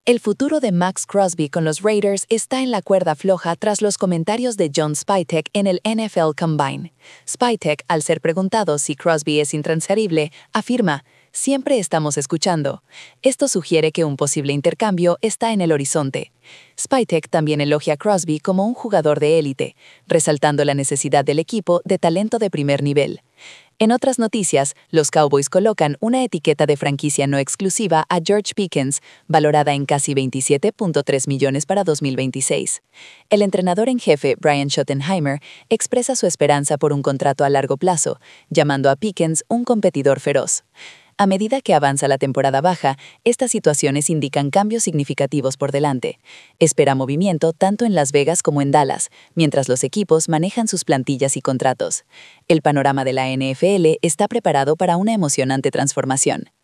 El futuro de Max Crosby con los Raiders está en la cuerda floja tras los comentarios de John Spytek en el NFL Combine. Spytek, al ser preguntado si Crosby es intransferible, afirma: "Siempre estamos escuchando". Esto sugiere que un posible intercambio está en el horizonte. Spytek también elogia a Crosby como un jugador de élite, resaltando la necesidad del equipo de talento de primer nivel. En otras noticias, los Cowboys colocan una etiqueta de franquicia no exclusiva a George Pickens, valorada en casi 27.3 millones para 2026. El entrenador en jefe, Brian Schottenheimer, expresa su esperanza por un contrato a largo plazo, llamando a Pickens un competidor feroz. A medida que avanza la temporada baja, estas situaciones indican cambios significativos por delante. Espera movimiento tanto en Las Vegas como en Dallas, mientras los equipos manejan sus plantillas y contratos. El panorama de la NFL está preparado para una emocionante transformación.